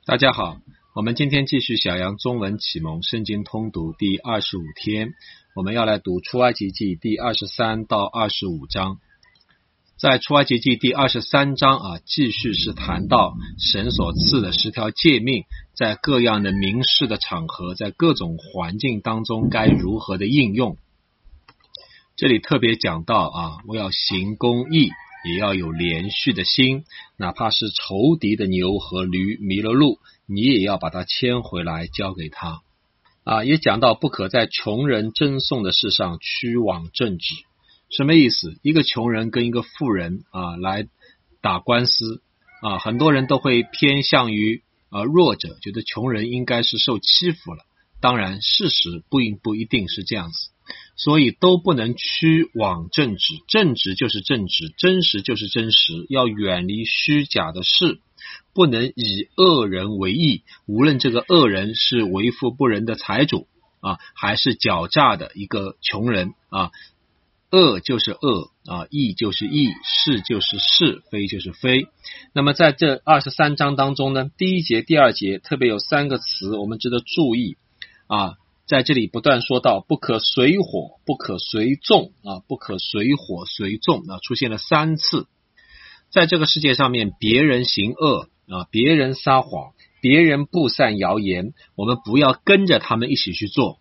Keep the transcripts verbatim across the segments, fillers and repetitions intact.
大家好，我们今天继续小羊中文启蒙圣经通读第二十五天，我们要来读出埃及记第二十三到二十五章。在出埃及记第二十三章啊，继续是谈到神所赐的十条诫命，在各样的民事的场合，在各种环境当中该如何的应用。这里特别讲到啊，我要行公义，也要有连续的心，哪怕是仇敌的牛和驴迷了路，你也要把它牵回来交给他。啊，也讲到不可在穷人争讼的事上屈枉正直。什么意思？一个穷人跟一个富人啊来打官司啊，很多人都会偏向于啊弱者，觉得穷人应该是受欺负了。当然，事实不一不一定是这样子。所以都不能屈枉正直，正直就是正直，真实就是真实，要远离虚假的事，不能以恶人为义，无论这个恶人是为富不仁的财主啊，还是狡诈的一个穷人啊，恶就是恶啊，义就是义，是就是是，非就是非。那么在这二十三章当中呢，第一节、第二节特别有三个词我们值得注意啊。在这里不断说到不可随火，不可随众啊，不可随火随众啊，出现了三次。在这个世界上面，别人行恶啊，别人撒谎，别人布散谣言，我们不要跟着他们一起去做。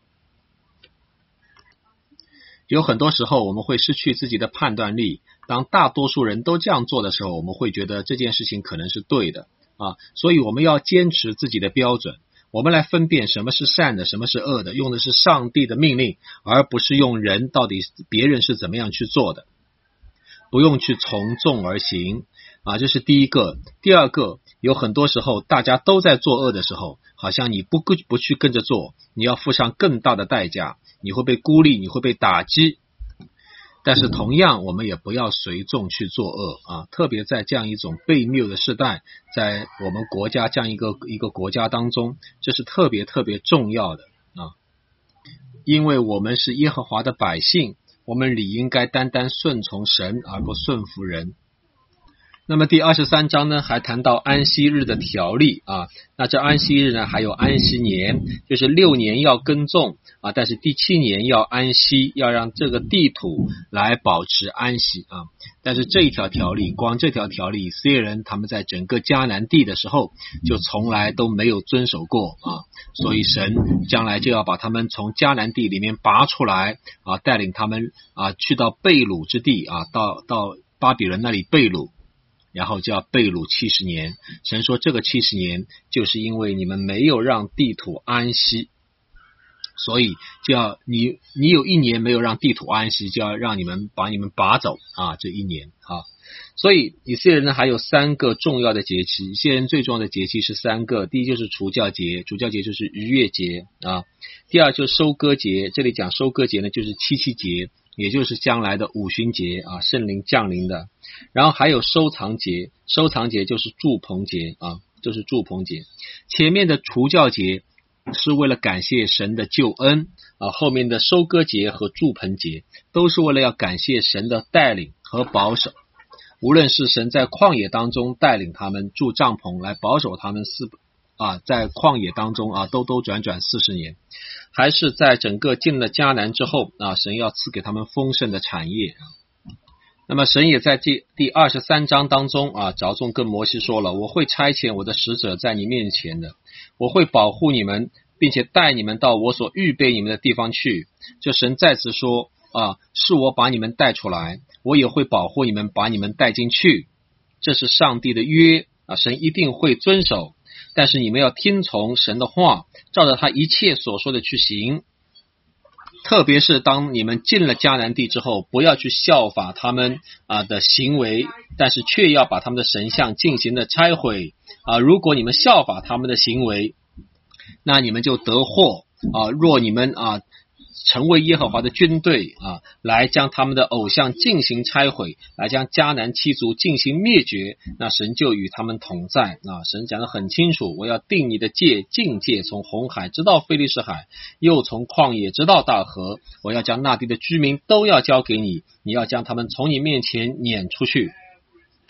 有很多时候我们会失去自己的判断力，当大多数人都这样做的时候，我们会觉得这件事情可能是对的啊，所以我们要坚持自己的标准。我们来分辨什么是善的，什么是恶的，用的是上帝的命令，而不是用人到底别人是怎么样去做的，不用去从众而行啊，这是第一个。第二个，有很多时候大家都在做恶的时候，好像你不不去跟着做，你要付上更大的代价，你会被孤立，你会被打击。但是同样我们也不要随众去作恶啊，特别在这样一种悖谬的时代，在我们国家这样一个一个国家当中，这是特别特别重要的啊，因为我们是耶和华的百姓，我们理应该单单顺从神而不顺服人。那么第二十三章呢，还谈到安息日的条例啊。那这安息日呢，还有安息年，就是六年要耕种啊，但是第七年要安息，要让这个地土来保持安息啊。但是这一条条例，光这条条例，以色列人他们在整个迦南地的时候，就从来都没有遵守过啊。所以神将来就要把他们从迦南地里面拔出来啊，带领他们啊去到被掳之地啊，到到巴比伦那里被掳。然后就要被掳七十年，神说这个七十年就是因为你们没有让地土安息，所以就要你你有一年没有让地土安息，就要让你们把你们拔走啊，这一年啊。所以以色列人呢还有三个重要的节期，以色列人最重要的节期是三个，第一就是除酵节，除酵节就是逾越节啊，第二就是收割节，这里讲收割节呢就是七七节，也就是将来的五旬节啊，圣灵降临的。然后还有收藏节，收藏节就是住棚节啊，就是住棚节。前面的除酵节是为了感谢神的救恩啊，后面的收割节和住棚节都是为了要感谢神的带领和保守。无论是神在旷野当中带领他们住帐篷来保守他们四啊，在旷野当中啊兜兜转转四十年，还是在整个进了迦南之后啊，神要赐给他们丰盛的产业。那么神也在第第二十三章当中啊，着重跟摩西说了，我会差遣我的使者在你面前的，我会保护你们，并且带你们到我所预备你们的地方去。就神再次说啊，是我把你们带出来，我也会保护你们，把你们带进去。这是上帝的约啊，神一定会遵守，但是你们要听从神的话，照着他一切所说的去行。特别是当你们进了迦南地之后，不要去效法他们啊的行为，但是却要把他们的神像进行的拆毁啊。如果你们效法他们的行为，那你们就得祸啊。若你们啊成为耶和华的军队啊，来将他们的偶像进行拆毁，来将迦南七族进行灭绝，那神就与他们同在啊。神讲得很清楚，我要定你的界，境界从红海直到非利士海，又从旷野直到大河，我要将那地的居民都要交给你，你要将他们从你面前撵出去。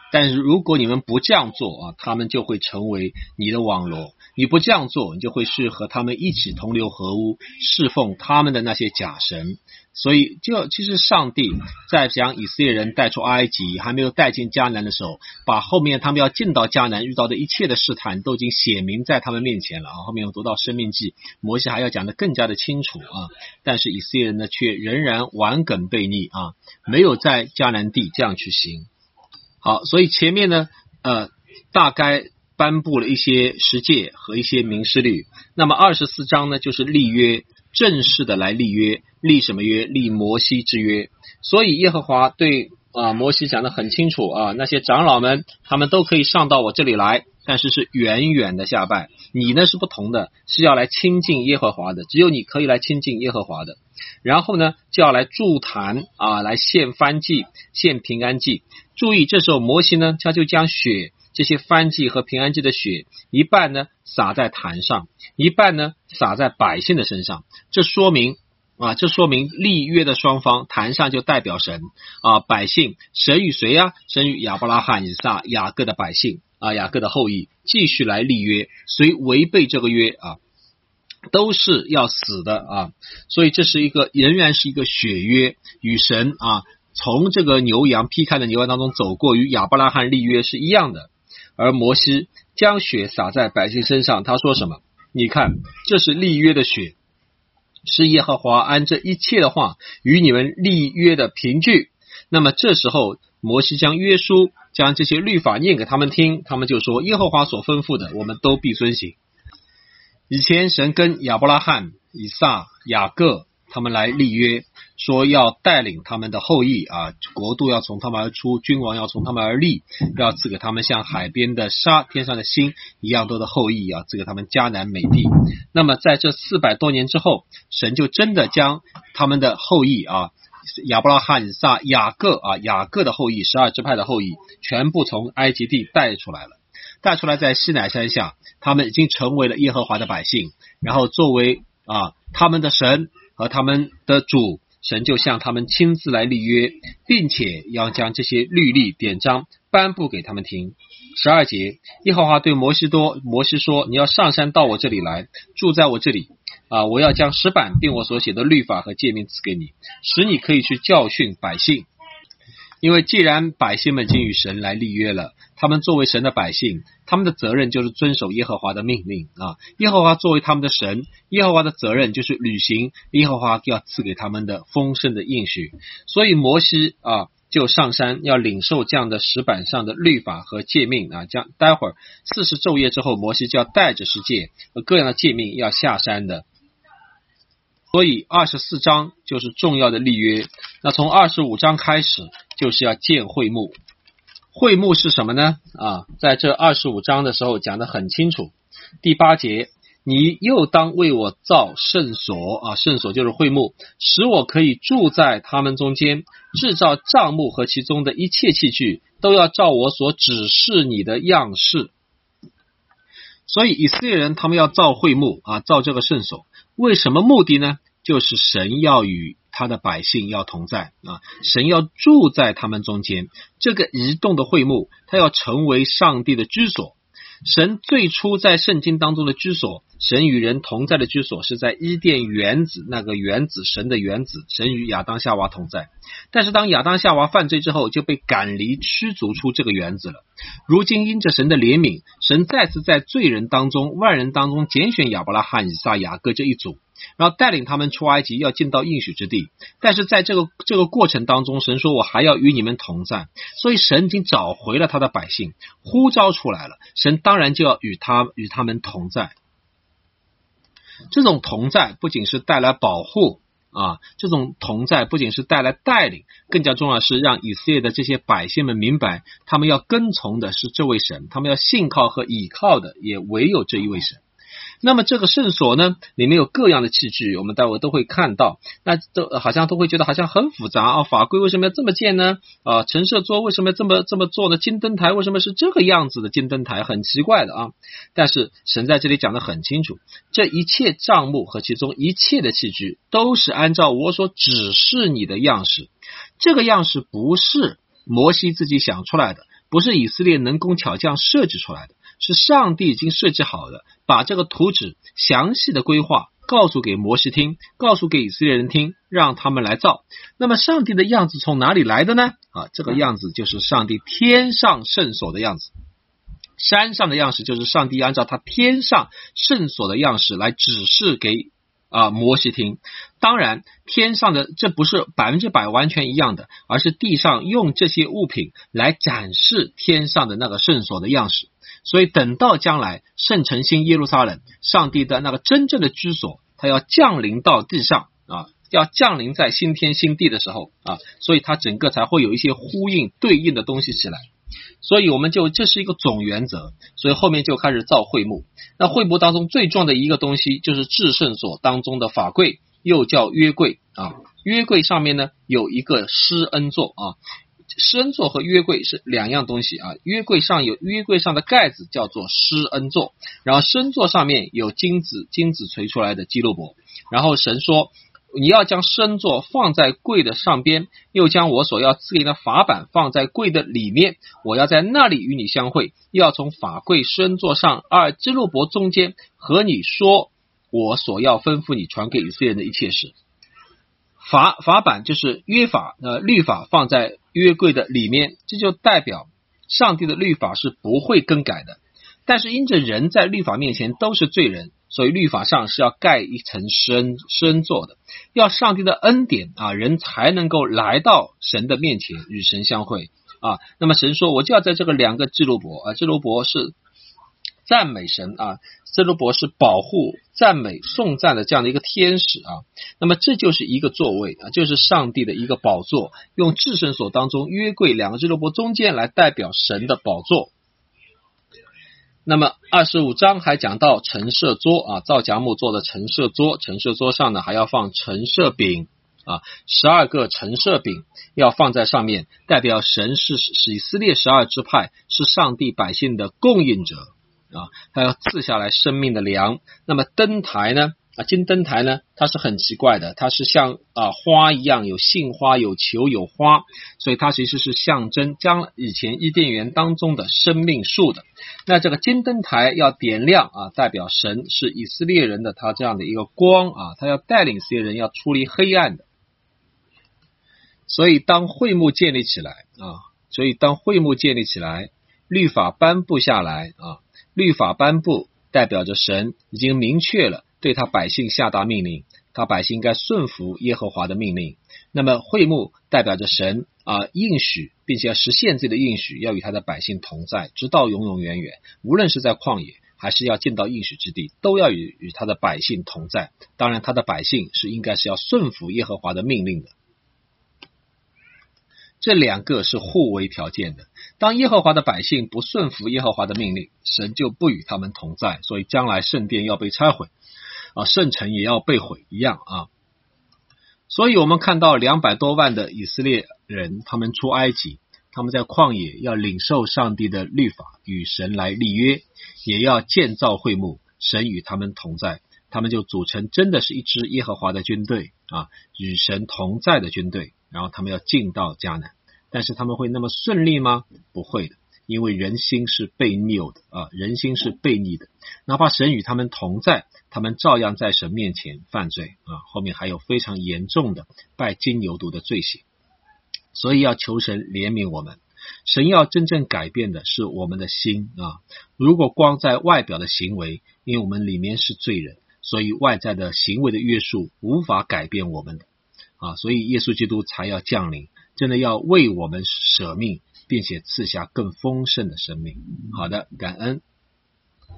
但是如果你们不这样做啊，他们就会成为你的网罗，你不这样做，你就会是和他们一起同流合污，侍奉他们的那些假神。所以就其实上帝在将以色列人带出埃及，还没有带进迦南的时候，把后面他们要进到迦南遇到的一切的试探都已经写明在他们面前了啊。后面我读到申命记，摩西还要讲得更加的清楚啊，但是以色列人呢却仍然顽梗悖逆啊，没有在迦南地这样去行。好，所以前面呢呃大概颁布了一些十诫和一些民事律，那么二十四章呢就是立约，正式的来立约。立什么约？立摩西之约。所以耶和华对啊摩西讲得很清楚啊，那些长老们他们都可以上到我这里来，但是是远远的下拜。你呢是不同的，是要来亲近耶和华的，只有你可以来亲近耶和华的。然后呢就要来筑坛啊，来献燔祭，献平安祭。注意这时候摩西呢他就将血，这些燔祭和平安祭的血，一半呢洒在坛上，一半呢洒在百姓的身上。这说明啊，这说明立约的双方，坛上就代表神啊，百姓神与谁啊？神与亚伯拉罕、以撒、雅各的百姓啊，雅各的后裔继续来立约，谁违背这个约啊，都是要死的啊。所以这是一个仍然是一个血约，与神啊从这个牛羊劈开的牛羊当中走过，与亚伯拉罕立约是一样的。而摩西将血洒在百姓身上，他说什么？你看，这是立约的血，是耶和华按这一切的话与你们立约的凭据。那么这时候摩西将约书，将这些律法念给他们听，他们就说耶和华所吩咐的我们都必遵行。以前神跟亚伯拉罕、以撒、雅各他们来立约，说要带领他们的后裔啊，国度要从他们而出，君王要从他们而立，要赐给他们像海边的沙、天上的星一样多的后裔啊，赐给他们迦南美地。那么在这四百多年之后，神就真的将他们的后裔啊，亚伯拉罕、以撒、雅各啊，雅各的后裔，十二支派的后裔，全部从埃及地带出来了。带出来在西乃山下，他们已经成为了耶和华的百姓，然后作为啊他们的神和他们的主，神就向他们亲自来立约，并且要将这些律例典章颁布给他们听。十二节，耶和华对摩西多摩西说，你要上山到我这里来，住在我这里啊，我要将石板并我所写的律法和诫命赐给你，使你可以去教训百姓。因为既然百姓们已经与神来立约了，他们作为神的百姓，他们的责任就是遵守耶和华的命令啊。耶和华作为他们的神，耶和华的责任就是履行耶和华要赐给他们的丰盛的应许。所以摩西啊就上山要领受这样的石板上的律法和诫命啊，将待会儿四十昼夜之后，摩西就要带着十诫和各样的诫命要下山的。所以二十四章就是重要的立约。那从二十五章开始就是要建会幕。会幕是什么呢？啊，在这二十五章的时候讲得很清楚。第八节，你又当为我造圣所啊，圣所就是会幕，使我可以住在他们中间，制造帐幕和其中的一切器具，都要照我所指示你的样式。所以以色列人他们要造会幕啊，造这个圣所，为什么目的呢？就是神要与他的百姓要同在啊，神要住在他们中间。这个移动的会幕，它要成为上帝的居所。神最初在圣经当中的居所，神与人同在的居所是在伊甸园子，那个园子，神的园子，神与亚当夏娃同在。但是当亚当夏娃犯罪之后，就被赶离驱逐出这个园子了。如今因着神的怜悯，神再次在罪人当中，万人当中拣选亚伯拉罕、以撒、雅各这一组，然后带领他们出埃及，要进到应许之地。但是在这个这个过程当中，神说我还要与你们同在，所以神已经找回了他的百姓，呼召出来了，神当然就要与他与他们同在。这种同在不仅是带来保护啊，这种同在不仅是带来带领，更加重要是让以色列的这些百姓们明白，他们要跟从的是这位神，他们要信靠和倚靠的也唯有这一位神。那么这个圣所呢，里面有各样的器具，我们待会都会看到，那都好像都会觉得好像很复杂啊，法规为什么要这么建呢？啊，陈设桌为什么要这么这么做呢？金灯台为什么是这个样子的金灯台？很奇怪的啊。但是神在这里讲得很清楚，这一切帐幕和其中一切的器具都是按照我所指示你的样式。这个样式不是摩西自己想出来的， 不是以色列能工巧匠设计出来的，是上帝已经设计好了，把这个图纸详细的规划告诉给摩西听，告诉给以色列人听，让他们来造。那么上帝的样子从哪里来的呢？啊，这个样子就是上帝天上圣所的样子。山上的样式就是上帝按照他天上圣所的样式来指示给啊摩西听。当然天上的这不是百分之百完全一样的，而是地上用这些物品来展示天上的那个圣所的样式。所以等到将来圣城新耶路撒冷，上帝的那个真正的居所，他要降临到地上啊，要降临在新天新地的时候啊，所以它整个才会有一些呼应对应的东西起来。所以我们就这是一个总原则，所以后面就开始造会幕。那会幕当中最重要的一个东西就是至圣所当中的法柜，又叫约柜啊。约柜上面呢有一个施恩座啊，施恩座和约柜是两样东西啊。约柜上有约柜上的盖子叫做施恩座，然后施恩座上面有金子金子锤出来的基路伯。然后神说，你要将施恩座放在柜的上边，又将我所要赐给你的法版放在柜的里面，我要在那里与你相会，又要从法柜施恩座上二基路伯中间和你说我所要吩咐你传给以色列人的一切事。法法版就是约法呃律法放在约柜的里面，这就代表上帝的律法是不会更改的。但是因着人在律法面前都是罪人，所以律法上是要盖一层施恩施恩座的，要上帝的恩典啊，人才能够来到神的面前与神相会啊。那么神说，我就要在这个两个基路伯啊，基路伯是赞美神啊，基路伯是保护赞美颂赞的这样的一个天使啊。那么这就是一个座位啊，就是上帝的一个宝座，用至圣所当中约柜两个基路伯中间来代表神的宝座。那么二十五章还讲到陈设桌啊，皂荚木做的陈设桌，陈设桌上呢还要放陈设饼啊，十二个陈设饼要放在上面，代表神是以色列十二支派，是上帝百姓的供应者啊，他要赐下来生命的粮。那么灯台呢啊，金灯台呢，它是很奇怪的，它是像啊花一样，有杏花有球有花，所以它其实是象征将以前伊甸园当中的生命树的。那这个金灯台要点亮啊，代表神是以色列人的他这样的一个光啊，他要带领以色列人要出离黑暗的。所以当会幕建立起来啊，所以当会幕建立起来，律法颁布下来啊，律法颁布代表着神已经明确了对他百姓下达命令，他百姓应该顺服耶和华的命令。那么会幕代表着神啊应许，并且要实现自己的应许，要与他的百姓同在，直到永永远远。无论是在旷野还是要进到应许之地，都要与与他的百姓同在。当然他的百姓是应该是要顺服耶和华的命令的。这两个是互为条件的。当耶和华的百姓不顺服耶和华的命令，神就不与他们同在，所以将来圣殿要被拆毁啊，圣城也要被毁一样啊。所以我们看到两百多万的以色列人，他们出埃及，他们在旷野要领受上帝的律法，与神来立约，也要建造会幕，神与他们同在，他们就组成真的是一支耶和华的军队啊，与神同在的军队。然后他们要进到迦南，但是他们会那么顺利吗？不会的，因为人心是悖逆的啊，人心是悖逆的。哪怕神与他们同在，他们照样在神面前犯罪啊。后面还有非常严重的拜金牛犊的罪行，所以要求神怜悯我们。神要真正改变的是我们的心啊。如果光在外表的行为，因为我们里面是罪人，所以外在的行为的约束无法改变我们的。啊，所以耶稣基督才要降临，真的要为我们舍命，并且赐下更丰盛的生命。好的，感恩。